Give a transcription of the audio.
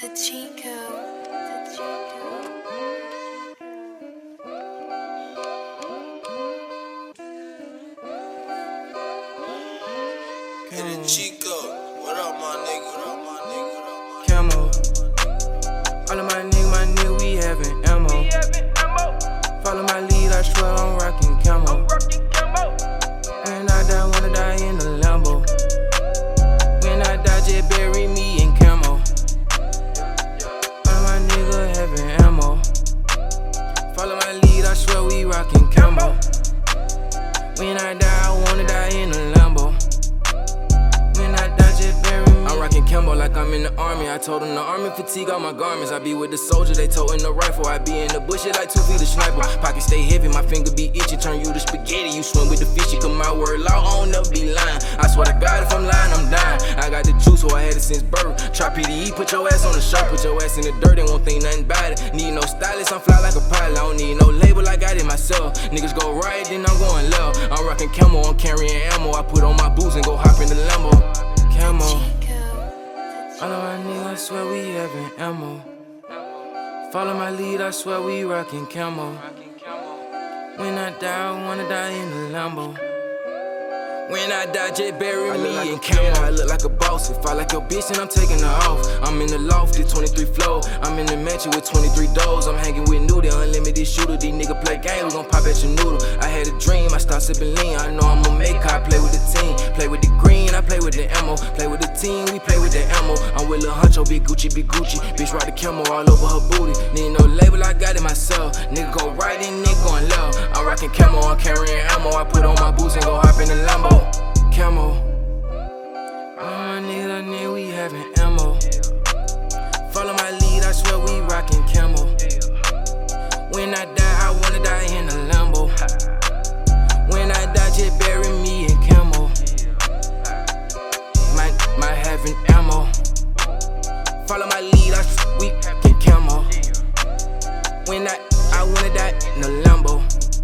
The Chico. Hey, the Chico, what up, my nigga? What up, my nigga? What up, my Camo. All of my nigga, we having ammo. Follow my lead, I swear I'm rocking camo. When I die, wanna die in a Lambo. When I die, just bury me in camo. All of my nigga having ammo. Follow my lead, I swear we rocking camo. When I die, I wanna die in a Lambo. When I die, just bury me. I'm rocking camo like I'm in the army. I told them the army fatigue all my garments. I be with the soldier, they toting the rifle. I be in the bushes like 2 feet of sniper. Pocket stay heavy, my finger be itchy. Turn you to spaghetti, you swim with the fishy. Come my word law, I don't never be lying. I swear to God, if I'm lying, I'm dying. I got the juice, so I had it since birth. Try PDE, put your ass on the shirt. Put your ass in the dirt, they won't think nothing about it. Need no stylist, I'm fly like a pilot. I don't need no label, I got it myself. Niggas go right, then I'm going left. I'm rocking camo, I'm carrying ammo. I put on my boots and go hop in the Lambo. Camo. All of my niggas, I swear we having ammo. Follow my lead, I swear we rockin' camo. When I die, I wanna die in the Lambo. When I die, just bury me in camo. I look like a boss. If I like your bitch, then I'm taking her off. I'm in the loft, it's 23 floor. I'm in the mansion with 23 doors. I'm hanging with Nudie, unlimited shooter. These niggas play games, we gon' pop at your noodle. I had a dream, I start sipping lean. I know I'm a make, I play with the team. Play with the green, I play with the ammo. Play with the team, we play with the ammo. I'm with Lil Huncho, big Gucci, big Gucci. Bitch ride the camo all over her booty. Need no label, I got it myself. Nigga go right and nigga going left. I'm rocking camo, I'm carrying ammo. I put on my boots and go hop in the Lambo. Camo. All my niggas, we having ammo. Follow my lead, I swear we rockin' camo. When I die, I wanna die in a Lambo. When I die, just bury me in camo. My having ammo. Follow my lead, I swear we rockin' camo. When I wanna die in a Lambo.